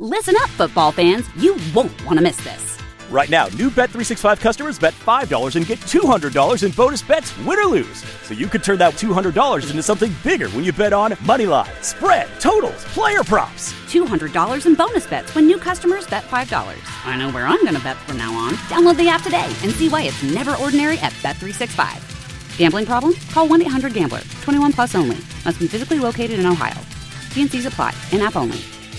Listen up, football fans. You won't want to miss this. Right now, new Bet365 customers bet $5 and get $200 in bonus bets, win or lose. So you could turn that $200 into something bigger when you bet on money line, spread, totals, player props. $200 in bonus bets when new customers bet $5. I know where I'm going to bet from now on. Download the app today and see why it's never ordinary at Bet365. Gambling problem? Call 1-800-GAMBLER. 21 plus only. Must be physically located in Ohio. T&Cs apply. In-app only.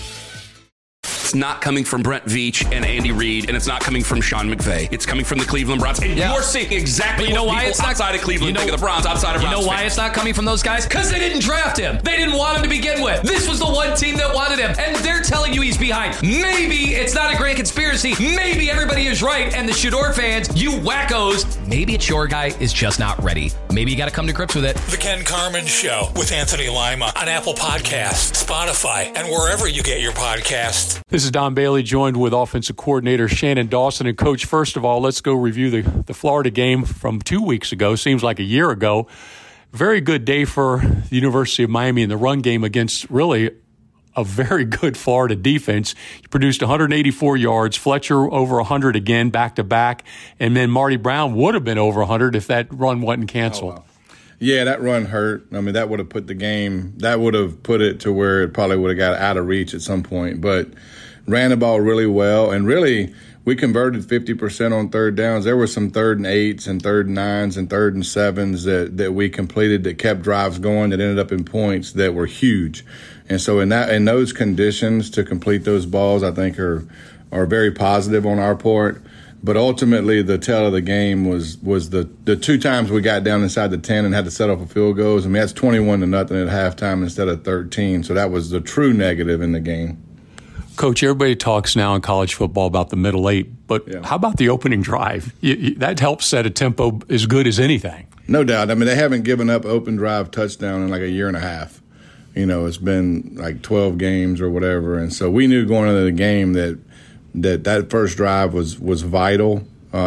It's not coming from Brent Veach and Andy Reid, and it's not coming from Sean McVay. It's coming from the Cleveland Browns. And you're seeing exactly what people outside of Cleveland think of the Browns, outside of Browns. You know why it's not coming from those guys? Because they didn't draft him. They didn't want him to begin with. This was the one team that wanted him, and they're telling you he's behind. Maybe it's not a grand conspiracy. Maybe everybody is right, and the Shador fans, you wackos, maybe it's your guy is just not ready. Maybe you got to come to grips with it. The Ken Carman Show with Anthony Lima on Apple Podcasts, Spotify, and wherever you get your podcasts. This is Don Bailey, joined with offensive coordinator Shannon Dawson. And, Coach, first of all, let's go review the Florida game from 2 weeks ago. Seems like a year ago. Very good day for the University of Miami in the run game against really a very good Florida defense. You produced 184 yards, Fletcher over 100 again, back-to-back, and then Marty Brown would have been over 100 if that run wasn't canceled. Oh, wow. Yeah, that run hurt. I mean, that would have put the game, that would have put it to where it probably would have got out of reach at some point. But ran the ball really well, and really we converted 50% on third downs. There were some 3rd and 8s and 3rd and 9s and 3rd and 7s that we completed that kept drives going that ended up in points that were huge. And so in those conditions to complete those balls, I think are very positive on our part. But ultimately, the tale of the game was the 2 times we got down inside the 10 and had to set up a field goals. I mean, that's 21-0 at halftime instead of 13. So that was the true negative in the game. Coach, everybody talks now in college football about the middle 8, but How about the opening drive? That helps set a tempo as good as anything. No doubt. I mean, they haven't given up open drive touchdown in like a year and a half. You know, it's been like 12 games or whatever. And so we knew going into the game that first drive was vital.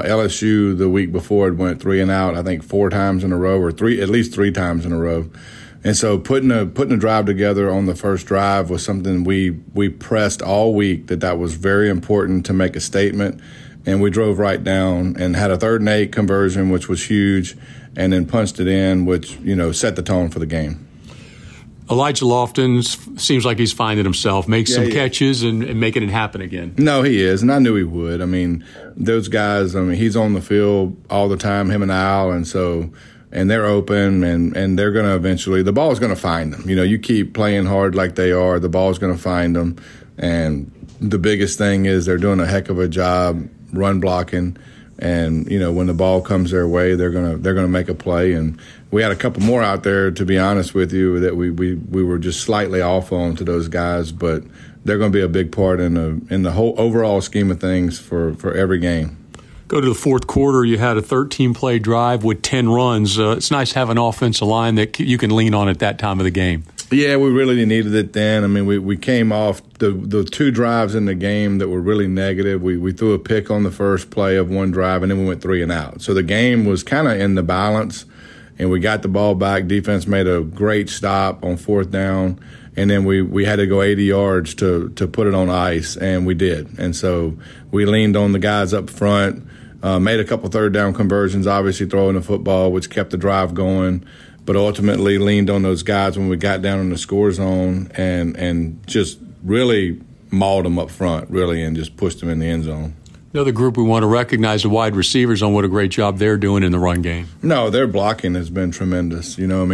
LSU the week before it went 3 and out, I think 4 times in a row, or at least 3 times in a row. And so putting a drive together on the first drive was something we pressed all week that was very important to make a statement. And we drove right down and had a 3rd and 8 conversion, which was huge, and then punched it in, which, set the tone for the game. Elijah Lofton seems like he's finding himself, makes some catches and making it happen again. No, he is, and I knew he would. I mean, those guys, he's on the field all the time, him and Al, and they're open, and they're going to eventually – the ball's going to find them. You keep playing hard like they are, the ball's going to find them. And the biggest thing is they're doing a heck of a job run blocking. And, when the ball comes their way, they're gonna make a play. And we had a couple more out there, to be honest with you, that we were just slightly off on to those guys. But they're going to be a big part in the whole overall scheme of things for every game. Go to the fourth quarter, you had a 13-play drive with 10 runs. It's nice to have an offensive line that you can lean on at that time of the game. Yeah, we really needed it then. I mean, we came off the 2 drives in the game that were really negative. We threw a pick on the first play of 1 drive, and then we went 3 and out. So the game was kind of in the balance, and we got the ball back. Defense made a great stop on 4th down, and then we had to go 80 yards to put it on ice, and we did. And so we leaned on the guys up front, made a couple 3rd down conversions, obviously throwing the football, which kept the drive going. But ultimately leaned on those guys when we got down in the score zone and just really mauled them up front, really, and just pushed them in the end zone. Another group we want to recognize the wide receivers on what a great job they're doing in the run game. No, their blocking has been tremendous.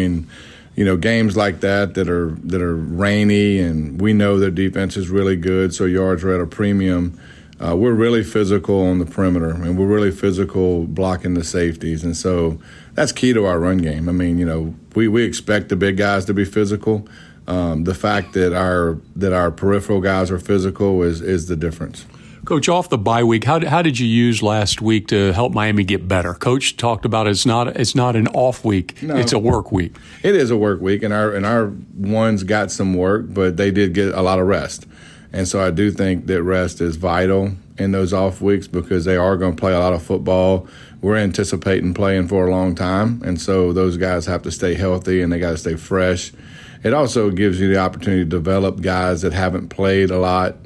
Games like that are rainy, and we know their defense is really good, so yards are at a premium. We're really physical on the perimeter, and we're really physical blocking the safeties. And so that's key to our run game. I mean, we expect the big guys to be physical. The fact that our peripheral guys are physical is the difference. Coach, off the bye week, how did you use last week to help Miami get better? Coach talked about it's not an off week. No. It's a work week. It is a work week, and our ones got some work, but they did get a lot of rest. And so I do think that rest is vital in those off weeks because they are going to play a lot of football. We're anticipating playing for a long time, and so those guys have to stay healthy and they got to stay fresh. It also gives you the opportunity to develop guys that haven't played a lot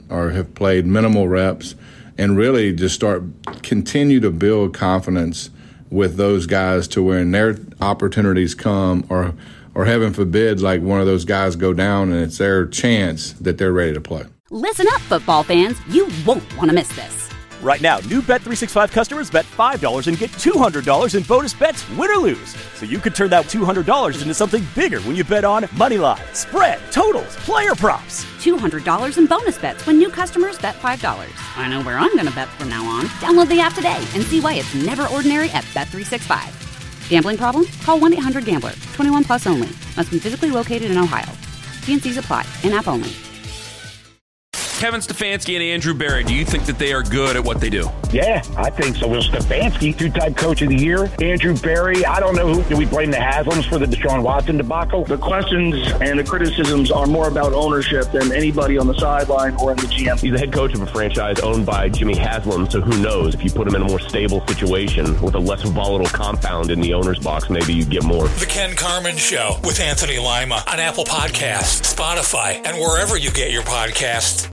or have played minimal reps, and really just continue to build confidence with those guys to when their opportunities come, or heaven forbid, like one of those guys go down and it's their chance, that they're ready to play. Listen up, football fans. You won't want to miss this. Right now, new Bet365 customers bet $5 and get $200 in bonus bets, win or lose. So you could turn that $200 into something bigger when you bet on Moneyline, spread, totals, player props. $200 in bonus bets when new customers bet $5. I know where I'm going to bet from now on. Download the app today and see why it's never ordinary at Bet365. Gambling problem? Call 1-800-GAMBLER. 21 plus only. Must be physically located in Ohio. T&Cs apply. In-app only. Kevin Stefanski and Andrew Berry, do you think that they are good at what they do? Yeah, I think so. Well, Stefanski, two-time coach of the year. Andrew Berry, I don't know do we blame the Haslams for the Deshaun Watson debacle? The questions and the criticisms are more about ownership than anybody on the sideline or in the GM. He's the head coach of a franchise owned by Jimmy Haslam, so who knows? If you put him in a more stable situation with a less volatile compound in the owner's box, maybe you get more. The Ken Carman Show with Anthony Lima on Apple Podcasts, Spotify, and wherever you get your podcasts.